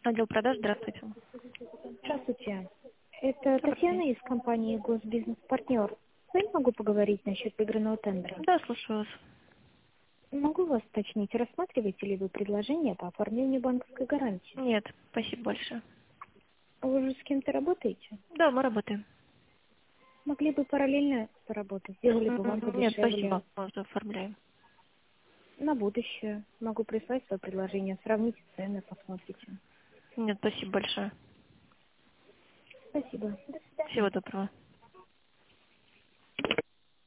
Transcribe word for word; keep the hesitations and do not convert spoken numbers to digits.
Отдел продаж, здравствуйте. Здравствуйте. Это Добрый Татьяна день. из компании «Госбизнес-партнер». С вами могу поговорить насчет выигранного тендера? Да, слушаю вас. Могу вас уточнить, рассматриваете ли вы предложение по оформлению банковской гарантии? Нет, спасибо большое. Вы уже с кем-то работаете? Да, мы работаем. Могли бы параллельно поработать, сделали бы вам М, Нет, подешевле. спасибо, мы уже оформляем. На будущее могу прислать свое предложение, сравните цены, посмотрите. Нет, спасибо большое. Спасибо. До свидания. Всего доброго.